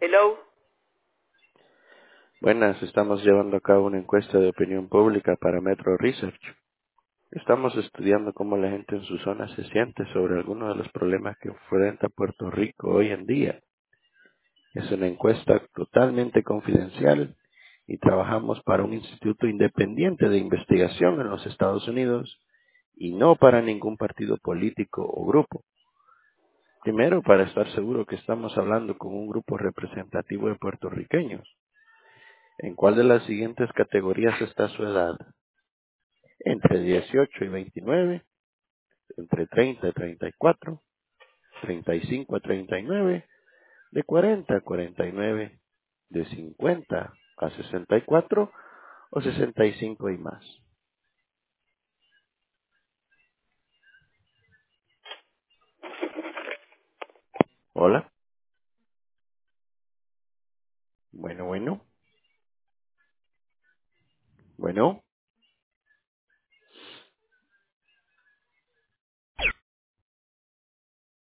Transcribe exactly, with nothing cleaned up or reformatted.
Hello. Buenas, estamos llevando a cabo una encuesta de opinión pública para Metro Research. Estamos estudiando cómo la gente en su zona se siente sobre algunos de los problemas que enfrenta Puerto Rico hoy en día. Es una encuesta totalmente confidencial y trabajamos para un instituto independiente de investigación en los Estados Unidos y no para ningún partido político o grupo. Primero, para estar seguro que estamos hablando con un grupo representativo de puertorriqueños. ¿En cuál de las siguientes categorías está su edad? Entre dieciocho y veintinueve, entre treinta y treinta y cuatro, treinta y cinco a treinta y nueve, de cuarenta a cuarenta y nueve, de cincuenta a sesenta y cuatro o sesenta y cinco y más. Hola, bueno, bueno, bueno.